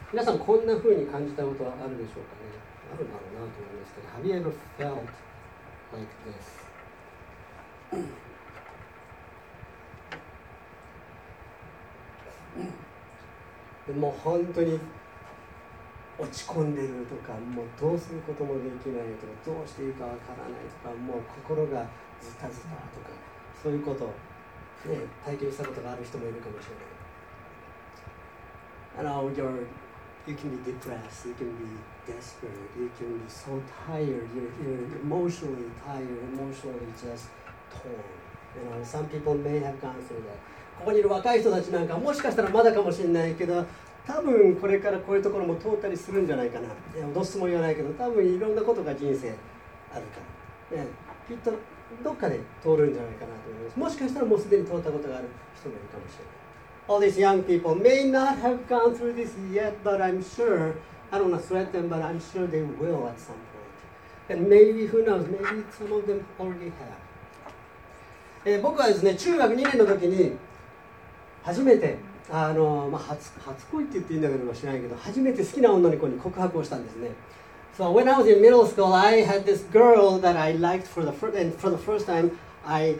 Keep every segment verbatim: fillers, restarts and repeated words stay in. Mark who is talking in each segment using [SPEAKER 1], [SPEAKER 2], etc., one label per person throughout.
[SPEAKER 1] 皆さんこんな風に感じたことはあるでしょうかね。あるだろうなと思いますけど、Have you ever felt like this? でもう本当に落ち込んでるとか、もうどうすることもできないとか、どうしていいかわからないとか、もう心がズタズタとか、そういうことを、ね、体験したことがある人もいるかもしれない。あの、you're, you can be depressed, you can be desperate, you can be so tired, you're, you're emotionally tired, emotionally just torn. You know, some people may have gone through that. ここにいる若い人たちなんかもしかしたらまだかもしれないけど、多分これからこういうところも通ったりするんじゃないかな。脅すつもりはないけど、多分いろんなことが人生あるから、ね、きっとどっかで通るんじゃないかなと思います。もしかしたらもうすでに通ったことがある人もいるかもしれない。All these young people may not have gone through this yet, but I'm sure, I don't want to threaten them, but I'm sure they will at some point. And maybe, who knows, maybe some of them already have. えー、僕はですね、中学にねんの時に初めてあの、まあ、初, 初恋って言っていいんだけど知らないけど、初めて好きな女の子に告白をしたんですね。So when I was in middle school, I had this girl that I liked for the first, and for the first time, I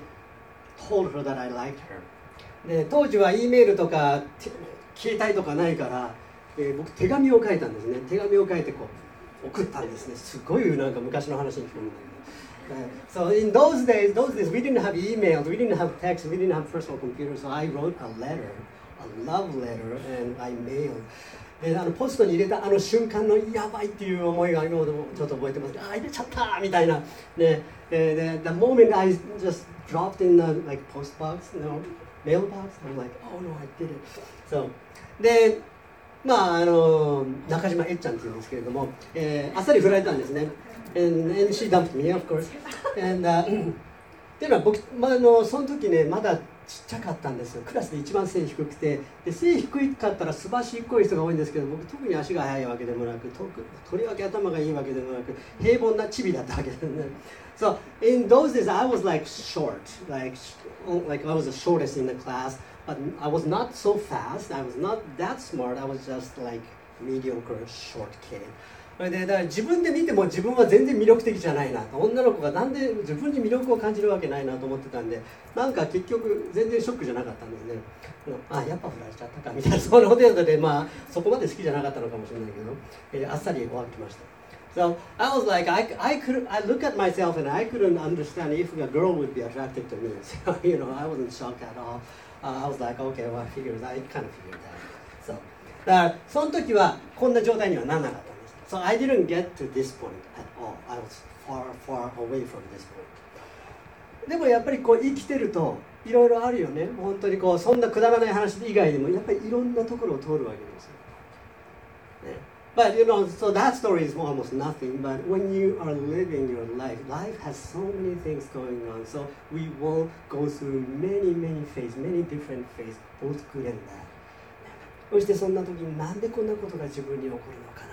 [SPEAKER 1] told her that I liked her. で当時は E メールとか携帯とかないから、えー、僕手紙を書いたんですね。手紙を書いてこう送ったんですね。すごいなんか昔の話に聞こえるんだけど。So in those days, those days we didn't have emails, we didn't have text, we didn't have personal computers. So I wrote a letter, a love letter, and I mailed. であのポストに入れたあの瞬間のやばいっていう思いが今でもちょっと覚えてます。あ、入れちゃったみたいな。ね、で the moment I just dropped in the like post box, you know, mailbox, I'm like, oh no, I did it. So でまああの中島えっちゃんっていうんですけれども、えー、あっさり振られたんですね。And, and she dumped me, of course. And, uh, っていうのは僕、まあ、あのその時ねまだちっちゃかったんですよ。クラスで一番背低くて、で背低かったらすばしっこい人が多いんですけど、僕特に足が速いわけでもなく、と, とりわけ頭がいいわけでもなく、平凡なチビだったわけですね。So in those days I was like short, like like I was the shortest in the class, but I was not so fast. I was not that smart. I was just like mediocre short kid.でだから自分で見ても自分は全然魅力的じゃないなと、女の子がなんで自分に魅力を感じるわけないなと思ってたんで、なんか結局全然ショックじゃなかったんですね。あ、やっぱ振られちゃったかみたいな、その程度で、まあそこまで好きじゃなかったのかもしれないけど、えー、あっさり終わってました。So I was like, I, I could, I look at myself and I couldn't understand if a girl would be attracted to me. So, you know, I wasn't shocked at all. Uh, I was like, okay, well, I figured, I kind of figured that. So, だからその時はこんな状態にはならなかった。So I didn't get to this point at all. I was far, far away from this point. でもやっぱりこう生きてるといろいろあるよね。本当にこうそんなくだらない話以外でもやっぱりいろんなところを通るわけですよ。ね、But you know, so that story is almost nothing. But when you are living your life, life has so many things going on. So we will go through many, many phases, many different phases, both good and bad. そしてそんな時になんでこんなことが自分に起こるのかな。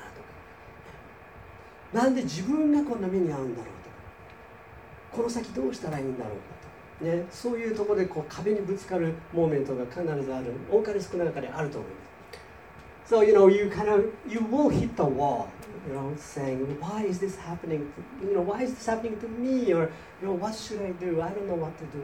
[SPEAKER 1] なんで自分がこんな目に遭うんだろうとか、この先どうしたらいいんだろうかと、ね、そういうところでこう壁にぶつかるモーメントが必ずある、多かれ少なかれあると思います。So you know, you kind of you will hit the wall, you know, saying, why is this happening? You know, why is this happening to me? Or you know, what should I do? I don't know what to do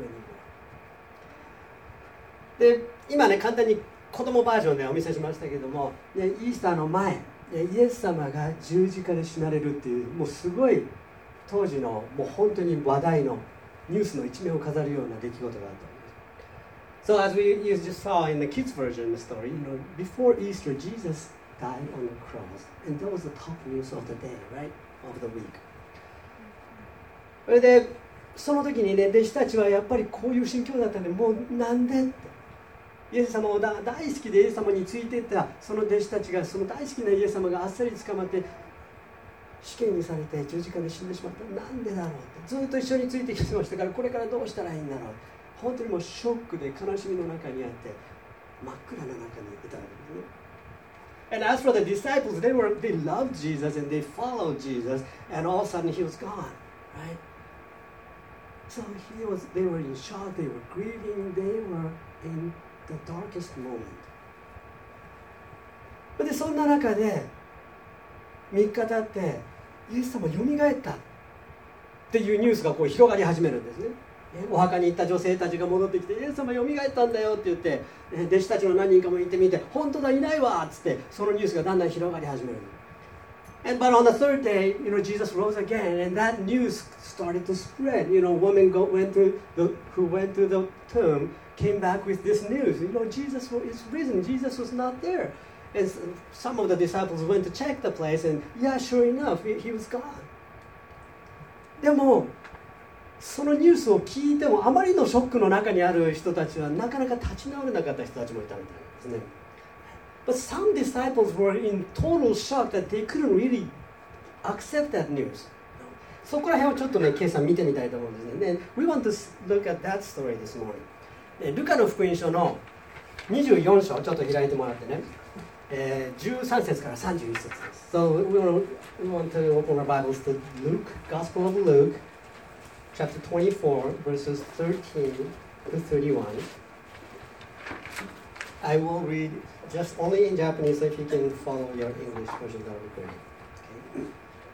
[SPEAKER 1] anymore. で、今ね簡単に子供バージョンでお見せしましたけども、ね、イースターの前。イエス様が十字架で死なれるっていうもうすごい当時のもう本当に話題のニュースの一面を飾るような出来事があったんです。So as we you just saw in the kids version of the story, you know, before Easter, Jesus died on the cross, and that was the top news of the day, right, of the week. それでその時にね弟子たちはやっぱりこういう心境だったんで、もうなんでって。イエス様を大好きでイエス様についていったその弟子たちが、その大好きなイエス様があっさり捕まって死刑にされて十字架で死んでしまった。なんでだろうって、ずっと一緒についてきてましたから、これからどうしたらいいんだろう、本当にもうショックで悲しみの中にあって真っ暗な中にいたわけですね。And as for the disciples, they were they loved Jesus and they followed Jesus, and all of a sudden he was gone, right? So he was, they were in shock, they were grieving, they were in the darkest moment. でそんな中でみっか経ってイエス様よみがえったっていうニュースがこう広がり始めるんですね。お墓に行った女性たちが戻ってきて、イエス様よみがえったんだよって言って、弟子たちの何人かも行ってみて、本当だいないわっつって、そのニュースがだんだん広がり始める。And but on the third day, you know, Jesus rose again, and that news started to spread. You know, women go, went to the, who went to the tomb came back with this news. You know, Jesus is risen. Jesus was not there. And some of the disciples went to check the place, and yeah, sure enough, he, he was gone. でもそのニュースを聞いてもあまりのショックの中にある人たちはなかなか立ち直れなかった人たちもいたみたいですね。But some disciples were in total shock that they couldn't really accept that news. そこら辺をちょっとね、ケイさん見てみたいと思うんですね。We want to look at that story this morning. ルカの福音書のにじゅうよん章ちょっと開いてもらってね、えー、じゅうさん節からさんじゅういち節です。So we want, we want to open our Bibles to Luke, Gospel of Luke, chapter twenty-four, verses thirteen to thirty-one. I will read just only in Japanese, so if you can follow your English version, that would be great. Okay.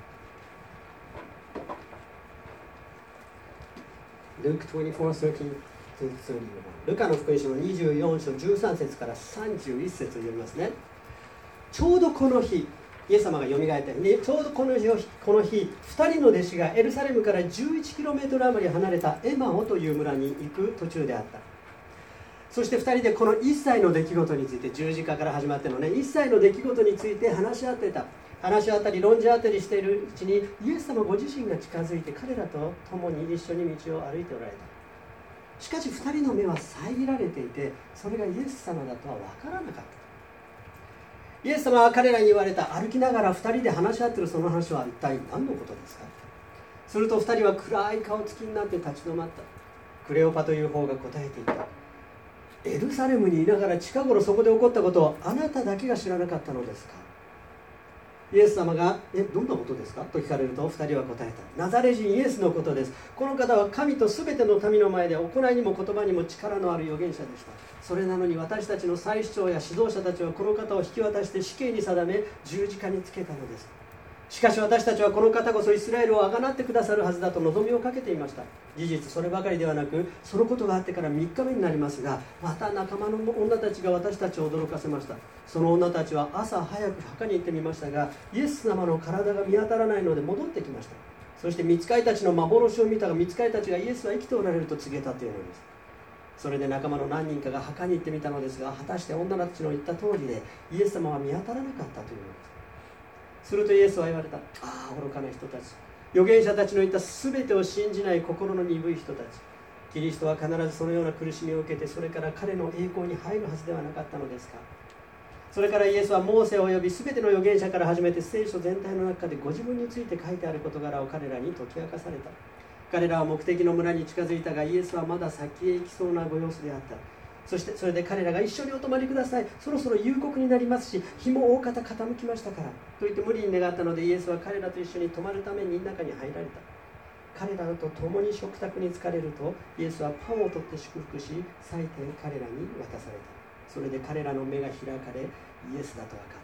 [SPEAKER 1] Luke twenty-four, thirteen to thirty-one. ルカの福音書のにじゅうよん章じゅうさん節からさんじゅういち節を読みますね。ちょうどこの日、イエス様がよみがえった日、ちょうどこの日、この日、ふたりの弟子がエルサレムからじゅういちキロメートル余り離れたエマオという村に行く途中であった。そしてふたりでこの一切の出来事について、十字架から始まってのね、一切の出来事について話し合ってた。話し合ったり論じ合ったりしているうちに、イエス様ご自身が近づいて彼らと共に一緒に道を歩いておられた。しかしふたりの目は遮られていて、それがイエス様だとは分からなかった。イエス様は彼らに言われた。歩きながらふたりで話し合っているその話は一体何のことですか。するとふたりは暗い顔つきになって立ち止まった。クレオパという方が答えていた。エルサレムにいながら近頃そこで起こったことをあなただけが知らなかったのですか。イエス様が「え、どんなことですか?」と聞かれるとふたりは答えた。ナザレ人イエスのことです。この方は神とすべての民の前で行いにも言葉にも力のある預言者でした。それなのに私たちの祭司長や指導者たちはこの方を引き渡して死刑に定め十字架につけたのです。しかし私たちはこの方こそイスラエルをあがなってくださるはずだと望みをかけていました。事実そればかりではなく、そのことがあってからみっかめになりますが、また仲間の女たちが私たちを驚かせました。その女たちは朝早く墓に行ってみましたが、イエス様の体が見当たらないので戻ってきました。そして御使いたちの幻を見たが、御使いたちがイエスは生きておられると告げたというのです。それで仲間の何人かが墓に行ってみたのですが、果たして女たちの言った通りでイエス様は見当たらなかったというのです。するとイエスは言われた。ああ、愚かな人たち、預言者たちの言った全てを信じない心の鈍い人たち。キリストは必ずそのような苦しみを受けて、それから彼の栄光に入るはずではなかったのですか。それからイエスはモーセを呼び、全ての預言者から始めて聖書全体の中でご自分について書いてある事柄を彼らに解き明かされた。彼らは目的の村に近づいたが、イエスはまだ先へ行きそうなご様子であった。そしてそれで彼らが一緒にお泊まりください、そろそろ夕刻になりますし、日も大方傾きましたからと言って無理に願ったので、イエスは彼らと一緒に泊まるために中に入られた。彼らと共に食卓に疲れると、イエスはパンを取って祝福し、裂いて彼らに渡された。それで彼らの目が開かれ、イエスだと分かった。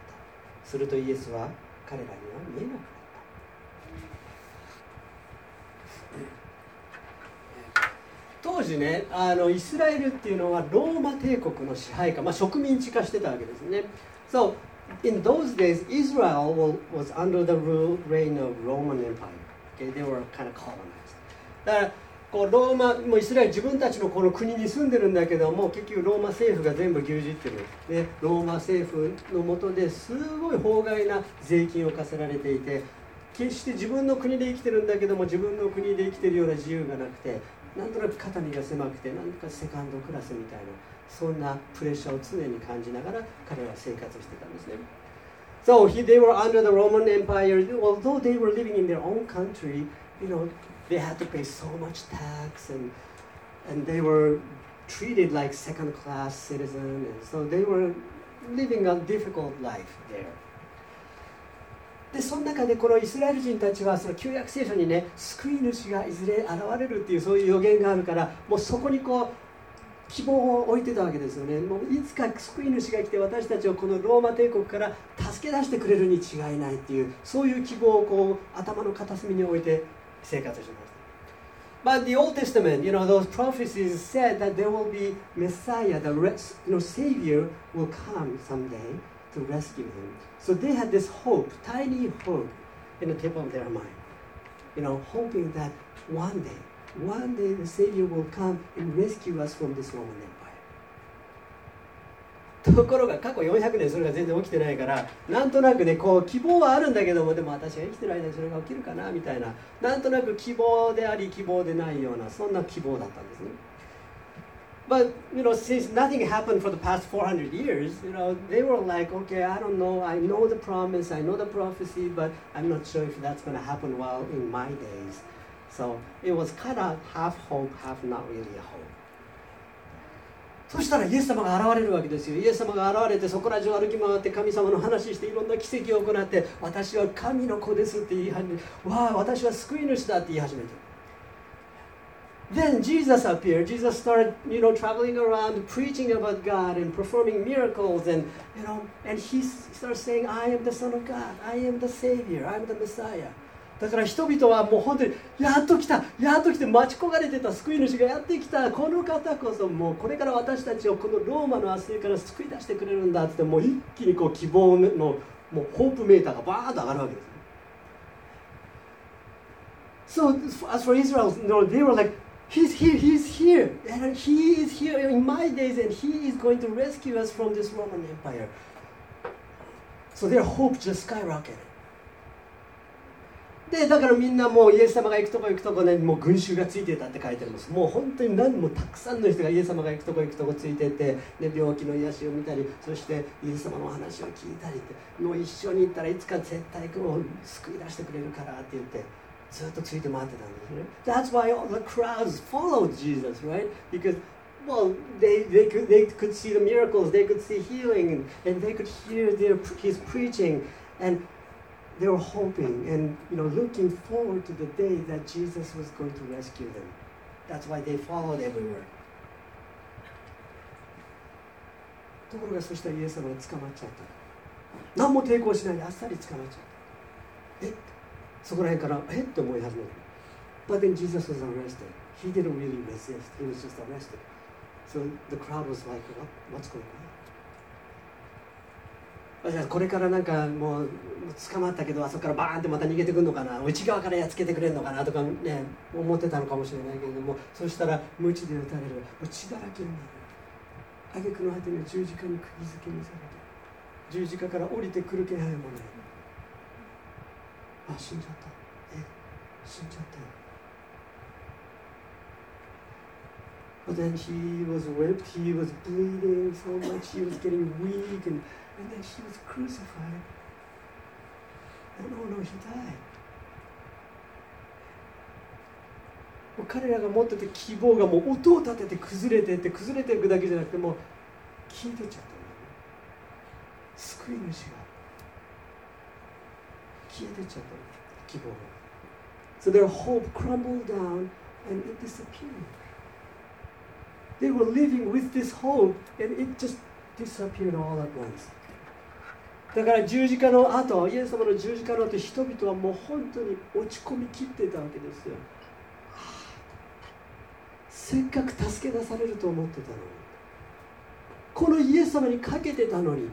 [SPEAKER 1] するとイエスは彼らには見えなくなった。当時ね、あのイスラエルっていうのはローマ帝国の支配下、まあ、植民地化してたわけですね。So, in those days, Israel was under the rule, reign of Roman Empire. Okay? They were kind of colonized. だからこうローマもうイスラエル自分たちのこの国に住んでるんだけども、結局ローマ政府が全部牛耳ってる、ね、ローマ政府の下ですごい法外な税金を課せられていて、決して自分の国で生きてるんだけども、自分の国で生きてるような自由がなくて、なんとなく肩身が狭くて、なんとかセカンドクラスみたいな、そんなプレッシャーを常に感じながら彼は生活してたんですね。So he, they were under the Roman Empire. Although they were living in their own country, you know, they had to pay so much tax, and and they were treated like second-class citizens. And so they were living a difficult life there.でその中でこのイスラエル人たちはその旧約聖書にね、救い主がいずれ現れるっていうそういう予言があるから、もうそこにこう希望を置いてたわけですよね。もういつか救い主が来て私たちをこのローマ帝国から助け出してくれるに違いないっていう、そういう希望をこう頭の片隅に置いて生活しました。But the Old Testament, you know, those prophecies said that there will be Messiah, the res- you know, Savior will come someday to rescue him. So they had this hope, tiny hope, in the tip of their mind. You know, hoping that one day, one day the Savior will come and rescue us from this Roman Empire. ところが過去よんひゃくねんそれが全然起きてないから、なんとなくねこう希望はあるんだけども、でも私が生きてる間にそれが起きるかなみたいな、なんとなく希望であり希望でないような、そんな希望だったんですね。But you know, since nothing happened for the past four hundred years, you know, they were like, okay, I don't know, I know the promise, I know the prophecy, but I'm not sure if that's going to happen while in my days. So it was kind of half hope, half not really a hope. そしたらイエス様が現れるわけですよ。イエス様が現れてそこら中歩き回って神様の話していろんな奇跡を行って、私は神の子ですって言い始めて、わあ私は救い主だって言い始めて。Then Jesus appeared. Jesus started, you know, traveling around, preaching about God and performing miracles, and you know, and he started saying, "I am the Son of God. I am the Savior. I am the Messiah." だから人々はもう本当にやっと来た、やっと来て待ち焦がれてた救い主がやってきた。この方こそもうこれから私たちをこのローマの圧政から救い出してくれるんだって、もう一気にこう希望のもうホープメーターがバーッと上がるわけです。So as for Israel, you know, they were like.He's here, he's here, and he is here in my days, and he is going to rescue us from this Roman Empire. So their hope just skyrocketed. で、だからみんなもうイエス様が行くとこ行くとこね、もう群衆がついてたって書いてあります。もう本当に何もたくさんの人がイエス様が行くとこ行くとこついてて、ね、病気の癒しを見たり、そしてイエス様のお話を聞いたりって、もう一緒に行ったらいつか絶対こう救い出してくれるからって言って。ずっとついて回ってたんですね。That's why all the crowds followed Jesus, right? Because, well, they, they, could, they could see the miracles, they could see healing, and they could hear their, his preaching, and they were hoping and, you know, looking forward to the day that Jesus was going to rescue them. That's why they followed everywhere. ところがそしたらイエス様が捕まっちゃった。何も抵抗しないであっさり捕まっちゃった。えそこら辺からえって思い始める。But then Jesus was arrested. He didn't really resist. He was just arrested. So the crowd was like, What? What's going on? じゃあこれからなんかもう捕まったけどあそこからバーンってまた逃げてくるのかな、内側からやっつけてくれるのかなとかね思ってたのかもしれないけれども、そしたら鞭で打たれる、血だらけになる。挙句の果てに十字架に釘付けにされて、十字架から降りてくる気配もない。あ、死んじゃった。え、死んじゃったよ。But then he was whipped, he was bleeding so much, he was getting weak, and, and then he was crucified. And oh no, he died. もう彼らが持ってて希望がもう音を立てて崩れていって崩れていくだけじゃなくてもう消えてっちゃったんだよね。救い主が消えてっちゃった希望が。So their hope crumbled down and it disappeared. They were living with this hope and it just disappeared all at once. だから十字架の後、イエス様の十字架の後、人々はもう本当に落ち込みきってたわけですよ。せっかく助け出されると思ってたのに、このイエス様にかけてたのにって。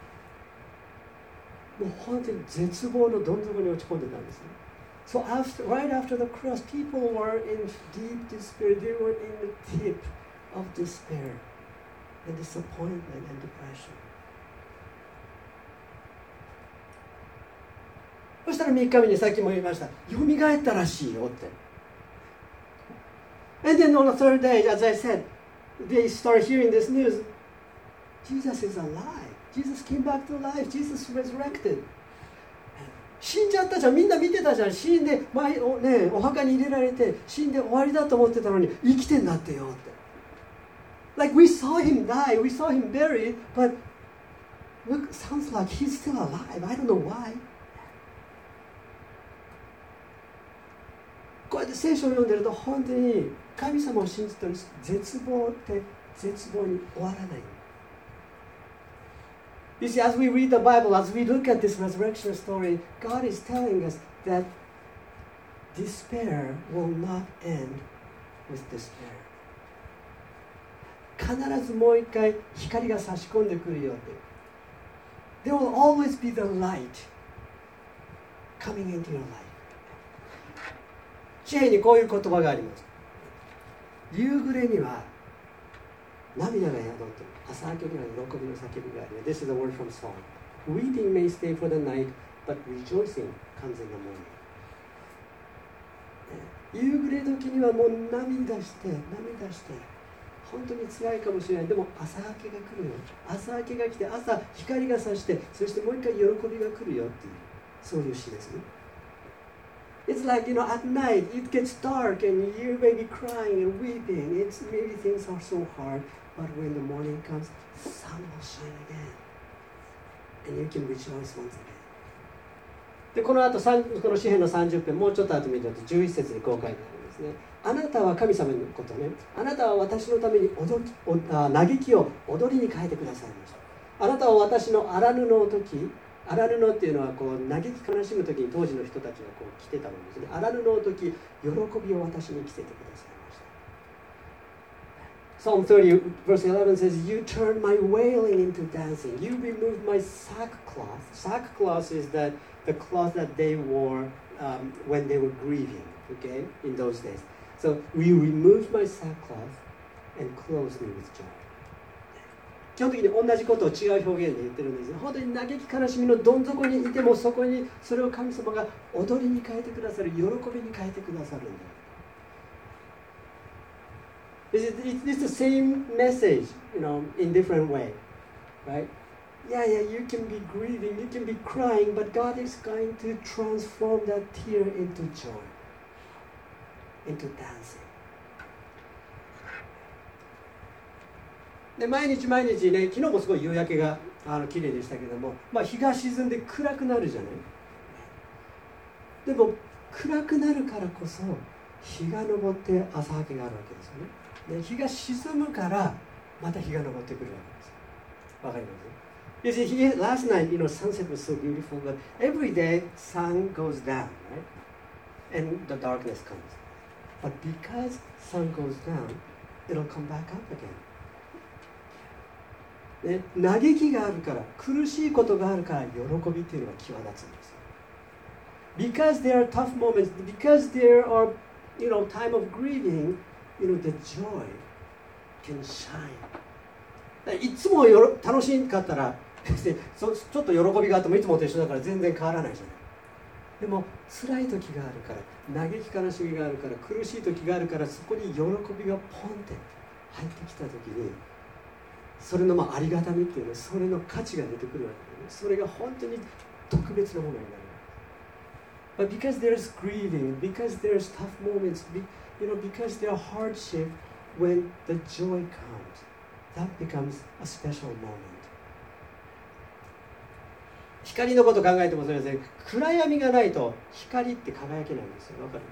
[SPEAKER 1] もう本当に絶望のどん底に落ち込んでたんですね。So after, right after the cross, people were in deep despair. They were in the tip of despair and disappointment and depression. そしたらみっかめにさっきも言いました。蘇ったらしいよって。And then on the third day, as I said, they start hearing this news. Jesus is alive.Jesus came back to life. Jesus resurrected. 死んじゃったじゃん。みんな見てたじゃん。死んで、前おね、お墓に入れられて死んで終わりだと思ってたのに生きてんだってよって。Like we saw him die, we saw him buried, but look, sounds like he's still alive. I don't know why. こうやって聖書を読んでると本当に神様を信じてる絶望って絶望に終わらない。You see, as we read the Bible, as we look at this resurrection story, God is telling us that despair will not end with despair. 必ずもう一回光が差し込んでくるよって。There will always be the light coming into your life. 詩篇にこういう言葉があります。夕暮れには涙が宿っている。朝明けには喜びの叫びがある。This is a word from Psalm. Weeping may stay for the night, but rejoicing comes in the morning. 夕暮れ時にはもう涙して涙して本当に辛いかもしれない。でも朝明けが来るよ。朝明けが来て朝光が差して、そしてもう一回喜びが来るよっていう、そういう詩ですね。It's like, you know, at night it gets dark and you may be crying and weeping. It's maybe things are so hard, but when the morning comes, sun will shine again, and you can rejoice once again. でこの後この詩篇のさんじゅっぺん、もうちょっと後見るとじゅういち節にこう書いてあるんですね。あなたは神様のことね、あなたは私のために踊きおあ嘆きを踊りに変えてくださいました。あなたは私の荒布の時、荒布っていうのはこう嘆き悲しむ時に当時の人たちがこう着てたものですね。荒布の時、喜びを私に着せてくださいました。Psalm thirty verse eleven says, You turn my wailing into dancing. You remove my sackcloth. Sackcloth is that the cloth that they wore um, when they were grieving, okay, in those days. So you remove my sackcloth and clothe me with joy. 基本的に同じことを違う表現で言ってるんです。本当に嘆き悲しみのどん底にいても、そこにそれを神様が踊りに変えてくださる、喜びに変えてくださるんだ。It's the same message, you know, in different way, right? Yeah, yeah, you can be grieving, you can be crying, but God is going to transform that tear into joy, into dancing. で毎日毎日ね、昨日もすごい夕焼けがあの綺麗でしたけども、まあ、日が沈んで暗くなるじゃない。でも暗くなるからこそ日が昇って朝明けがあるわけですよね。で日が沈むからまた日が昇ってくるわけです。わかります？ You see, he, last night, you know, sunset was so beautiful, but every day sun goes down, right? And the darkness comes. But because sun goes down, it'll come back up again. ね、嘆きがあるから、苦しいことがあるから、喜びっていうのが際立つんです。Because there are tough moments, because there are, you know, time of grieving, you know, the joy can shine. いつもよろ楽しかったらそちょっと喜びがあってもいつもと一緒だから全然変わらないじゃない。でも辛い時があるから、嘆き悲しみがあるから、苦しい時があるから、そこに喜びがポンって入ってきた時に、それのまあありがたみっていうの、それの価値が出てくるわけですね。それが本当に特別なものになる。But because there's grieving, because there's tough moments, you know, because there's hardship, when the joy comes, that becomes a special moment. 光のこと考えてもそうですね。暗闇がないと光って輝けないんですよ。わかる？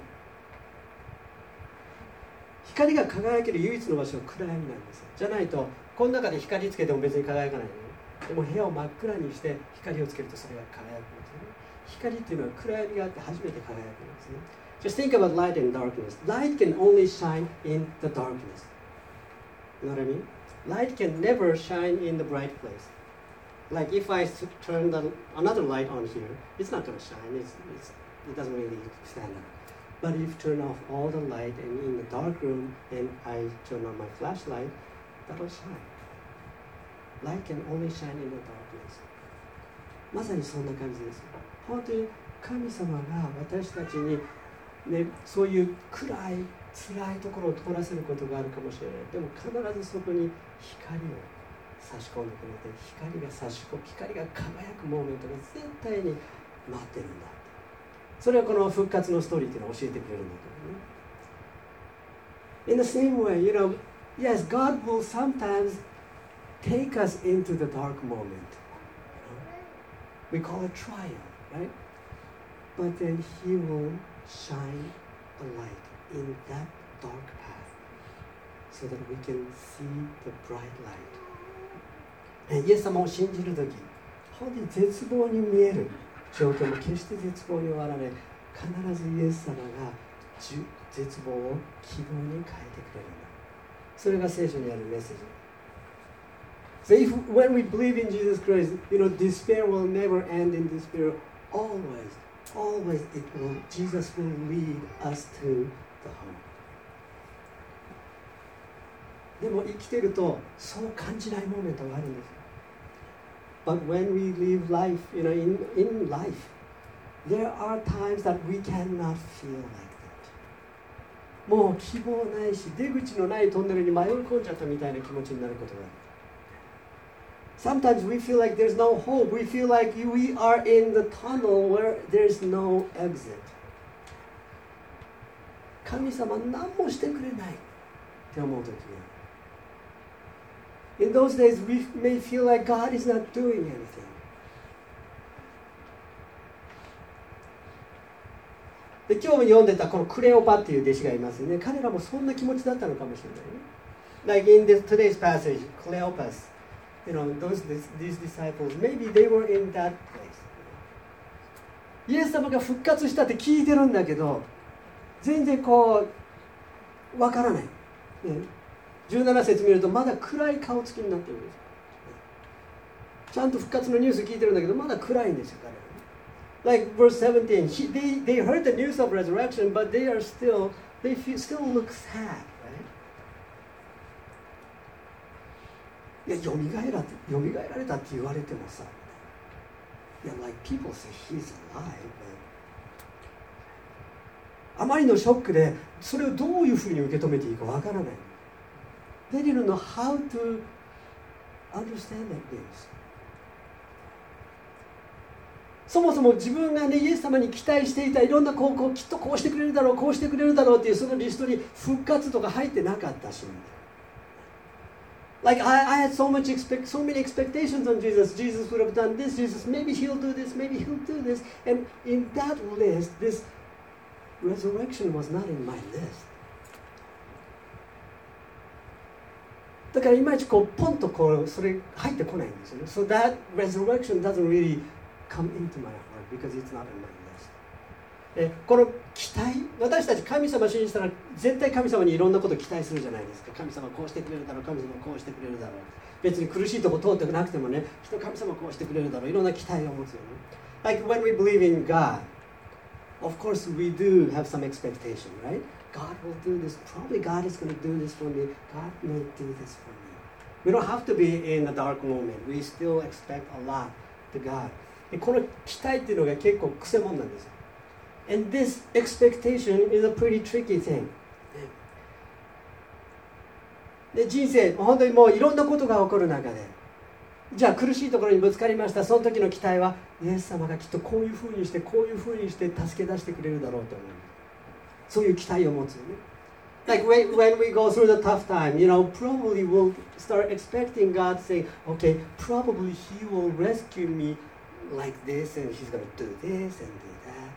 [SPEAKER 1] 光が輝ける唯一の場所は暗闇なんですよ。じゃないとこの中で光つけても別に輝かないのね。でも部屋を真っ暗にして光をつけるとそれが輝くんですよね。光っていうのは暗闇があって初めて輝くんですね。Just think about light and darkness. Light can only shine in the darkness. You know what I mean? Light can never shine in the bright place. Like if I turn the, another light on here, it's not going to shine. It's, it's, it doesn't really stand up. But if you turn off all the light and in the dark room and I turn on my flashlight, that'll shine. Light can only shine in the darkness. まさにそんな感じです。本当に神様が私たちに、ね、そういう暗い辛いところを通らせることがあるかもしれない。でも必ずそこに光を差し込んでくれて、光が差し込む、光が輝くモーメントが絶対に待ってるんだ。それはこの復活のストーリーっていうのを教えてくれるんだけどね。In the same way, you know, yes, God will sometimes take us into the dark moment. We call it trial, right? But then He will shine a light in that dark path. so that we can see the bright light. イエス様を信じるとき、本当に絶望に見える状況も決して絶望に終わらない。必ずイエス様が絶望を希望に変えてくれるんだ。それが聖書にあるメッセージ。So if when we believe in Jesus Christ, you know, despair will never end in despair. Always, always, it will. Jesus will lead us to the home. でも生きているとそう感じないモーメントがあるんです。But when we live life, you know, in in life, there are times that we cannot feel like that. もう希望ないし、出口のないトンネルに迷い込んじゃったみたいな気持ちになることがある。Sometimes we feel like there's no hope. We feel like we are in the tunnel where there's no exit. 神様何もしてくれないって思う時がある。In those days, we may feel like God is not doing anything. で、今日読んでたこのクレオパっていう弟子がいますよね。彼らもそんな気持ちだったのかもしれないね。Like in this, today's passage, Cleopas, you know, those these disciples, maybe they were in that place. イエス様が復活したって聞いてるんだけど、全然こうわからない。ね、じゅうなな節見るとまだ暗い顔つきになってるんです。ちゃんと復活のニュース聞いてるんだけどまだ暗いんですよ、彼ら。Like verse seventeen, he, they, they heard the news of resurrection, but they are still, they feel, still look sad, right? いや、よみがえら、よみがえられたって言われてもさ、いや、like people say he's alive, but あまりのショックで、それをどういうふうに受け止めていいかわからない。They didn't know how to understand that news. そもそも自分がね、イエス様に期待していたいろんなこう、こうきっとこうしてくれるだろう、こうしてくれるだろうっていうそのリストに復活とか入ってなかったし。Like I, I had so much expect, so many expectations on Jesus. Jesus would have done this. Jesus, maybe he'll do this. Maybe he'll do this. And in that list, this resurrection was not in my list. だからいまいちこうポンとこうそれ入ってこないんですよね。So that resurrection doesn't really come into my heart because it's not in my list. えこの期待、私たち神様を信じたら絶対神様にいろんなことを期待するじゃないですか。神様こうしてくれるだろう、神様こうしてくれるだろう。別に苦しいとこ通ってなくてもね、きっと神様こうしてくれるだろう。いろんな期待を持つよね。Like when we believe in God, of course we do have some expectation, right? God will do this. Probably God is going to do this for me. God may do this for me. We don't have to be in a dark moment. We still expect a lot to God. この期待っていうのが結構くせ者なんですよ。And this expectation is a pretty tricky thing. で、人生、本当にもういろんなことが起こる中で、じゃあ苦しいところにぶつかりました。その時の期待は、イエス様がきっとこういうふうにして、こういうふうにして助け出してくれるだろうと思う。そういう期待を持つよね。Like when, when we go through the tough time, you know, probably we'll start expecting God saying, okay, probably He will rescue me like this, and He's going to do this and do that.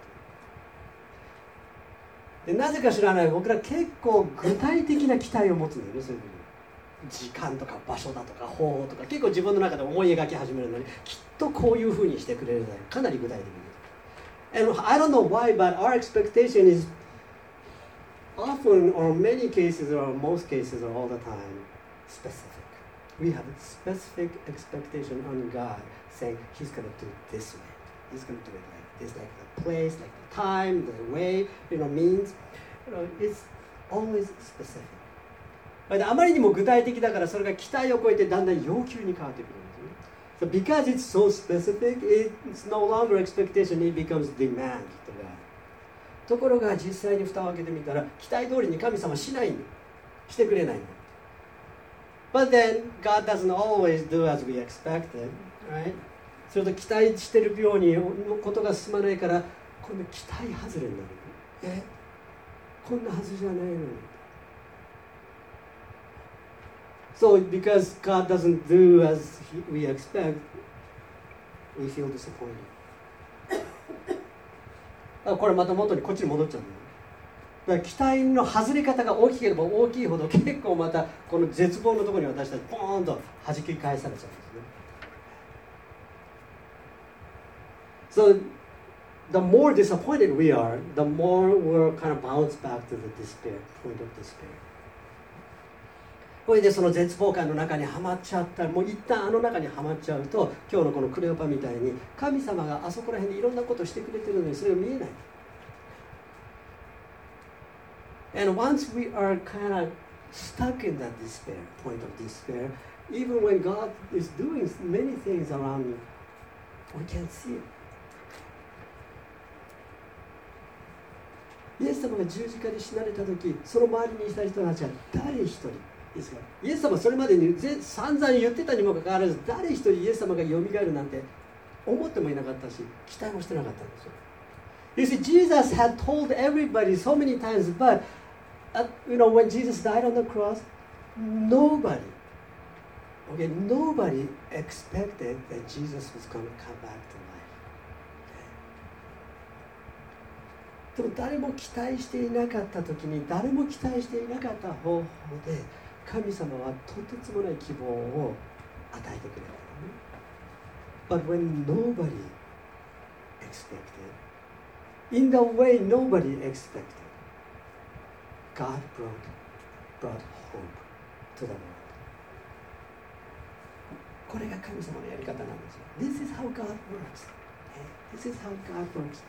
[SPEAKER 1] で、なぜか知らない僕ら結構具体的な期待を持つんだよね、そういうふうに。時間とか場所だとか方法とか結構自分の中で思い描き始めるのに、きっとこういうふうにしてくれるだろう。かなり具体的に。And I don't know why, but our expectation is often, or many cases, or most cases, or all the time, specific. We have a specific expectation on God, saying He's going to do it this way. He's going to do it like this, like the place, like the time, the way, you know, means. You know, it's always specific. あまりにも具体的だからそれが期待を超えてだんだん要求に変わってくるんですね。So because it's so specific, it's no longer expectation, it becomes demand to God. ところが実際に蓋を開けてみたら期待通りに神様しないんだ。してくれないんだ。But then God doesn't always do as we expected, right? それと期待してるようにことが進まないから今度期待外れになる。え、こんなはずじゃないのに。So because God doesn't do as we expect, we feel disappointed. これまた元にこっちに戻っちゃうんだよ。 だから期待の外れ方が大きければ大きいほど結構またこの絶望のところに私たちポーンと弾き返されちゃうんですね。So the more disappointed we are, the more we'll kind of bounce back to the despair, point of despair. これでその絶望感の中にはまっちゃったら、もう一旦あの中にはまっちゃうと、今日のこのクレオパみたいに神様があそこら辺でいろんなことをしてくれてるのにそれが見えない。And once we are kind of stuck in that despair, point of despair, even when God is doing many things around me, we can't see it. イエス様が十字架で死なれた時、その周りにいた人たちは誰一人ですか。イエス様はそれまでに散々言ってたにもかかわらず、誰一人イエス様がよみがえるなんて思ってもいなかったし、期待もしてなかったんですよ。You see, Jesus had told everybody so many times, but uh, you know, when Jesus died on the cross, nobody, okay, nobody expected that Jesus was going to come back to life. でも誰も期待していなかった時に、誰も期待していなかった方法で神様はとてつもない希望を与えてくれた、ね。But when nobody expected, in the way nobody expected, God brought, brought hope to the world. これが神様のやり方なんですよ。This is how God works. This is how God works.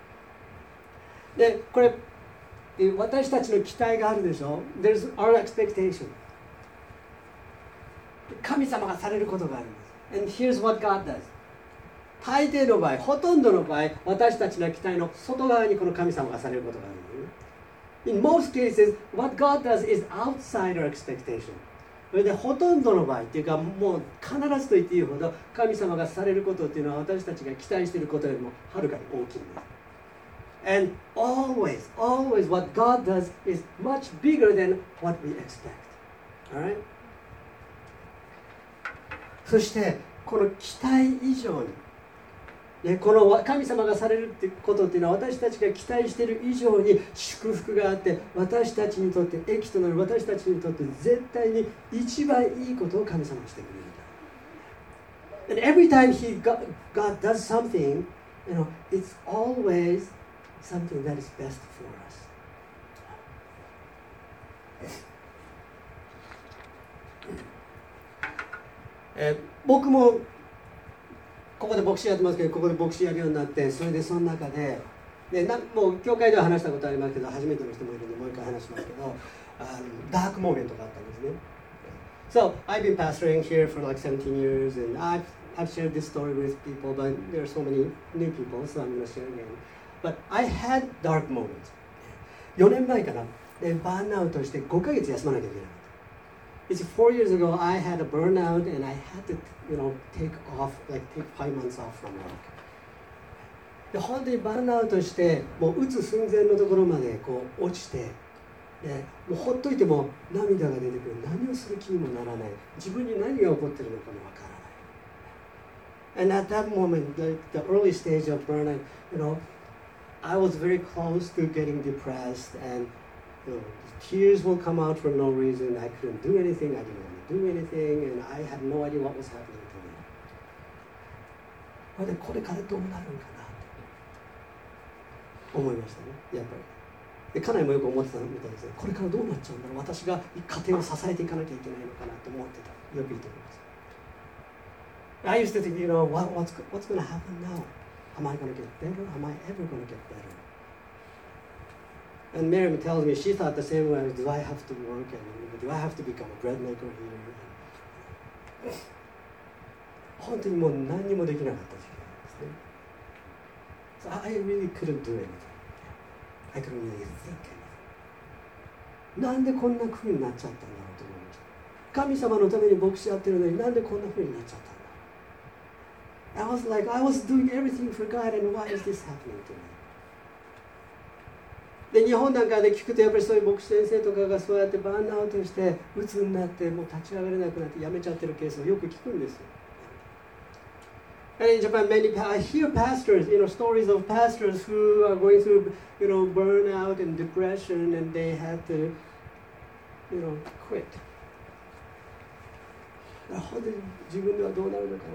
[SPEAKER 1] で、これ私たちの期待があるでしょ。There's our expectation. 神様がされることがあるんです。And here's what God does. 大抵の場合、ほとんどの場合、私たちの期待の外側にこの神様がされることがあるんです。In most cases, what God does is outside our expectation. それでほとんどの場合っていうか、もう必ずと言っていいほど神様がされることっていうのは私たちが期待していることよりもはるかに大きいんです。And always, always what God does is much bigger than what we expect. Alright? そしてこの期待以上に、ね、この神様がされるってことっていうのは私たちが期待している以上に祝福があって、私たちにとって益となる、私たちにとって絶対に一番いいことを神様がしてくれる。And every time he God, God does something, you know, it's always something that is best for us. えー、僕もここで牧師やってますけど、ここで牧師やるようになって、それでその中で、でなもう教会では話したことありますけど、初めての人もいるのでもう一回話しますけど、あのダークモーメントがあったんですね。So I've been pastoring here for like seventeen years, and I've I've shared this story with people, but there are so many new people, so I'm going to share again. But I had dark moments. よねんまえかな、でバーンアウトしてごかげつ休まなきゃいけない。It's four years ago I had a burnout and I had to, you know, take off, like take five months off from work. で本当にバーンアウトしてもううつ寸前のところまでこう落ちて、でもうほっといても涙が出てくる。何をする気にもならない。自分に何が起こっているのかもわからない。And at that moment, the, the early stage of burnout, you know, I was very close to getting depressed, and you know, tears will come out for no reason. I couldn't do anything. I didn't want to do anything, and I had no idea what was happening to me. これでこれからどうなるんかなと思いましたね。やっぱり。で家内もよく思ってたみたいですね。これからどうなっちゃうんだろう。私が家庭を支えていかなきゃいけないのかなと思ってた。よく言っております。I used to think, you know, what, what's what's going to happen now? Am I going to get better? Am I ever going to get better? And Miriam tells me she thought the same way. Do I have to work? And do I have to become a bread maker here? 本当にもう何にもできなかった時期なんですね。So I really couldn't do anything.I couldn't really think anything. なんでこんな風になっちゃったんだろうと思いました。神様のために牧師やってるのになんでこんな風になっちゃったんだ。I was like, I was doing everything for God, and why is this happening to me? で日本なんかで聞くとやっぱりそういう牧師先生とかがそうやってバーンアウトして鬱になってもう立ち上がれなくなって辞めちゃってるケースをよく聞くんですよ。 And in Japan, many I hear pastors, you know, stories of pastors who are going through, you know, burnout and depression, and they had to, you know, quit. 本当に自分ではどうなるのか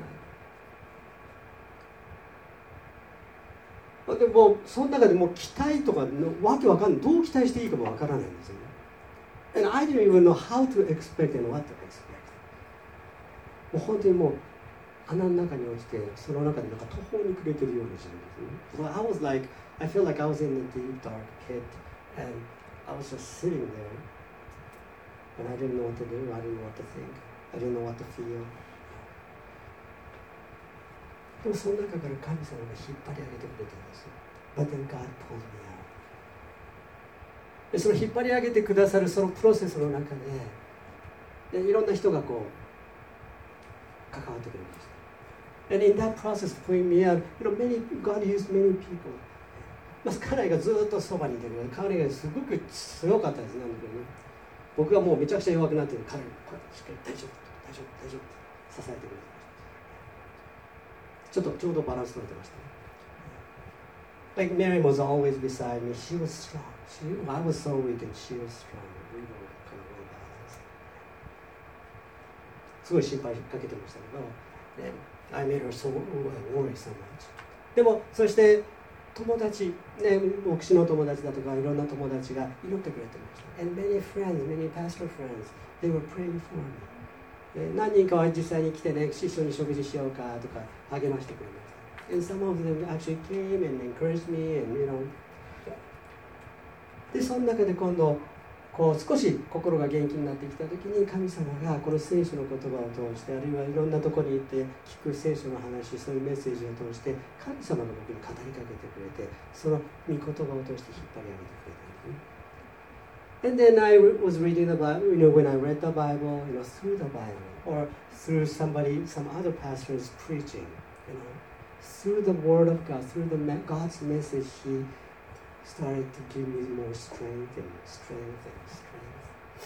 [SPEAKER 1] な。でもその中でもう期待とかのわけわかんない、どう期待していいかもわからないんですよね。And I didn't even know how to expect and what to expect. もう本当にもう穴の中に落ちて、その中でなんか途方に暮れてるような自分ですね。So I was like, I feel like I was in a deep dark pit, and I was just sitting there, and I didn't know what to do, I didn't know what to think, I didn't know what to feel. でもその中から神様が引っ張り上げてくれたんです。But then God pulled me out. でその引っ張り上げてくださるそのプロセスの中で、でいろんな人がこう関わってくれました。And in that process of pulling me out, you know, many God used many people. まず彼がずっとそばにいてくれて、彼がすごく強かったですね。なんだけどね、僕がもうめちゃくちゃ弱くなってる彼がこうやってしっかり大丈夫大丈夫大丈夫って支えてくれて。ちょっとちょうどバランス取れてましたね。Like Mary was always beside me. She was strong. She, I was so weak and she was strong. We were kind of well balanced. すごい心配かけてましたけど、ね、I made her so worry so much. でもそして友達、ね、牧師の友達だとかいろんな友達が祈ってくれてました。And many friends, many pastor friends, they were praying for me.何人かは実際に来てね、一緒に食事しようかとか励ましてくれました。And some of them actually came and encouraged me and, you know. で、その中で今度、こう少し心が元気になってきたときに、神様がこの聖書の言葉を通して、あるいはいろんなところに行って聞く聖書の話、そういうメッセージを通して、神様が僕に語りかけてくれて、その御言葉を通して引っ張り上げてくれたんですね。And then I was reading the Bible, you know, when I read the Bible, you know, through the Bible, or through somebody, some other pastors preaching, you know, through the Word of God, through the God's message, He started to give me more strength and strength and strength.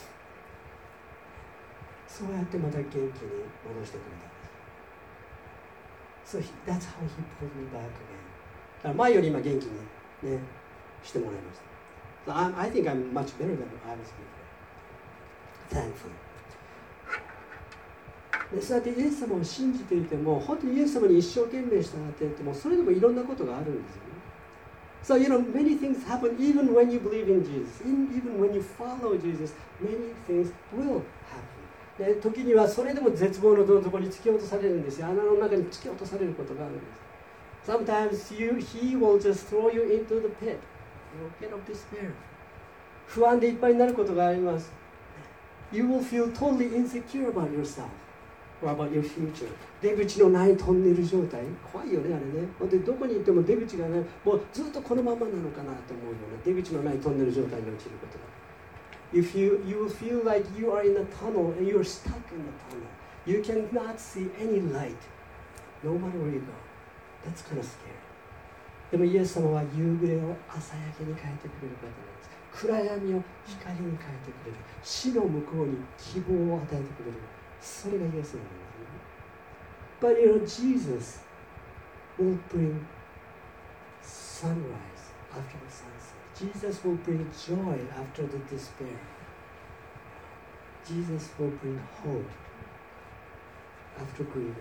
[SPEAKER 1] そうやってまた元気に戻してくれたんです。So he, that's how He pulled me back again. だから前より今元気にねしてもらいました。So I, I think I'm much better than I was before. Thankful. でそうやってイエス様を信じていても、本当にイエス様に一生懸命従っていても、それでもいろんなことがあるんですよね。So, you know, many things happen even when you believe in Jesus. Even when you follow Jesus, many things will happen. で時にはそれでも絶望のどのところに突き落とされるんですよ。穴の中に突き落とされることがあるんです。Sometimes you, He will just throw you into the pit.You know, pit of despair. 不安でいっぱいになることがあります。You will feel totally insecure about yourself or about your future. 出口のないトンネル状態。怖いよね、あれね。本当にどこに行っても出口がない。もうずっとこのままなのかなと思うような出口のないトンネル状態に陥ることが。You feel, you will feel like you are in a tunnel and you're stuck in the tunnel. You cannot see any light, no matter where you go. That's kind of scary.でもイエス様は夕暮れを朝焼けに変えてくれる方なんです。暗闇を光に変えてくれる。死の向こうに希望を与えてくれる。それがイエス様なんですね。But you know, Jesus will bring sunrise after the sunset. Jesus will bring joy after the despair. Jesus will bring hope after grieving.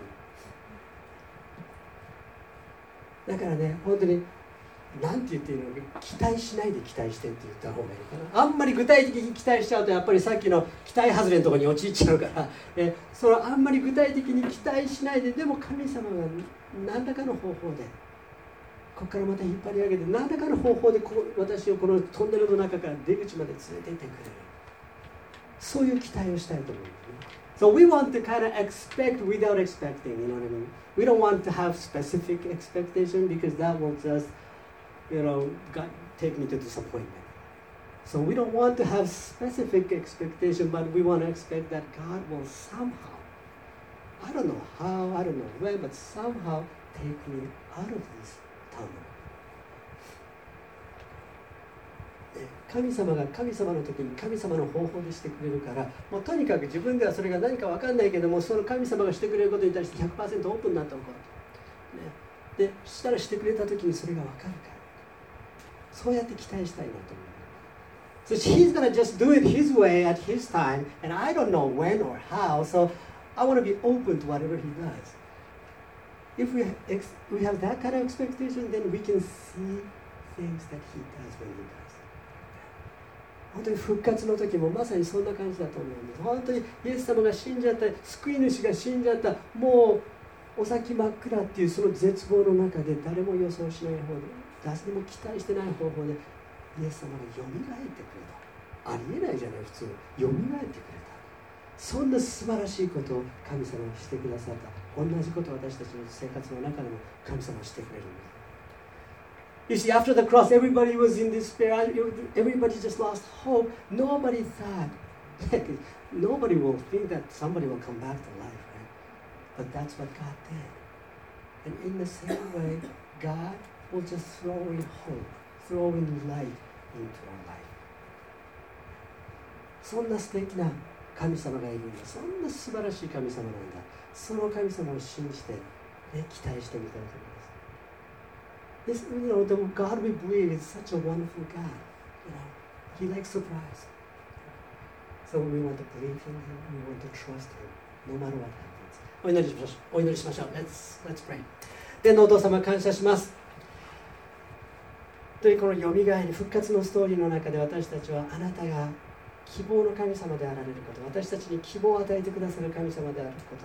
[SPEAKER 1] だからね、本当に何て言っていいのか、期待しないで期待してって言った方がいいのかな。あんまり具体的に期待しちゃうと、やっぱりさっきの期待外れのところに陥っちゃうから、えそのあんまり具体的に期待しないで、でも神様が何らかの方法で、ここからまた引っ張り上げて、何らかの方法でこう私をこのトンネルの中から出口まで連れて行ってくれる。そういう期待をしたいと思うんですね。So we want to kind of expect without expecting, you know what I mean? We don't want to have specific expectation because that will just, you know, God, take me to disappointment. So we don't want to have specific expectation, but we want to expect that God will somehow, I don't know how, I don't know when, but somehow take me out of this tunnel.神様が神様の時に神様の方法でしてくれるから、もうとにかく自分ではそれが何か分かんないけども、その神様がしてくれることに対して ひゃくパーセント オープンになっておこうと、 でしたらしてくれた時にそれが分かるから、そうやって期待したいなと思う。So he's going to just do it his way at his time, and I don't know when or how, so I want to be open to whatever he does. If we, ex- we have that kind of expectation, then we can see things that he does when he does. 本当に復活の時もまさにそんな感じだと思うんです。本当にイエス様が死んじゃった、救い主が死んじゃった、もうお先真っ暗っていうその絶望の中で誰も予想しない方で、誰にも期待してない方法でイエス様がよみがえってくれた。ありえないじゃない、普通。よみがえってくれた。そんな素晴らしいことを神様がしてくださった。同じことを私たちの生活の中でも神様はしてくれるんです。You see, after the cross, everybody was in despair. Everybody just lost hope. Nobody thought, nobody will think that somebody will come back to life, right? But that's what God did. And in the same way, God will just throw in hope, throw in light into our life. そんな素敵な神様がいるんだ。そんな素晴らしい神様なんだ。その神様を信じて、ね、期待してみたいと思います。This, you know, the God we believe is such a wonderful God. You know, He likes surprise. So we want to believe in Him. We want to trust Him, no matter what happens. お祈りしましょう。お祈りしましょう。Let's Let's pray. 天のお父様、感謝します。というこのよみがえり復活のストーリーの中で私たちはあなたが希望の神様であられること、私たちに希望を与えてくださる神様であること、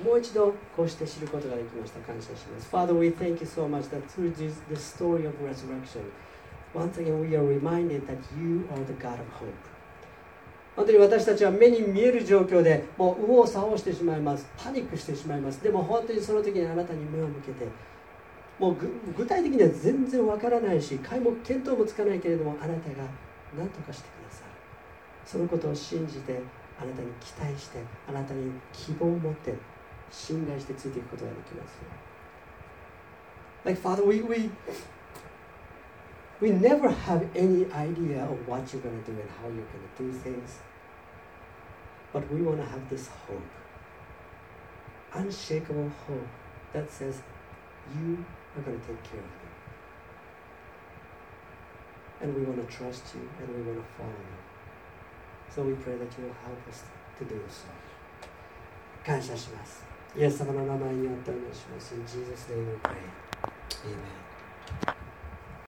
[SPEAKER 1] もう一度こうして知ることができました。感謝します。Father, we thank you so much that through this, this story of resurrection, once again we are reminded that you are the God of hope. 本当に私たちは目に見える状況でもう右往左往してしまいます。パニックしてしまいます。でも本当にその時にあなたに目を向けて、もう具体的には全然わからないし、解も見当もつかないけれども、あなたが何とかしてくださる。そのことを信じて、あなたに期待して、あなたに希望を持って、信頼してついていくことができます。Like Father, we, we, we never have any idea of what you're going to do and how you're going to do things. But we want to have this hope, unshakable hope that says you are going to take care of me. And we want to trust you and we want to follow you. So we pray that you will help us to do so. 感謝します。イエス様の名前によってお願いします。In Jesus' name we pray. Amen.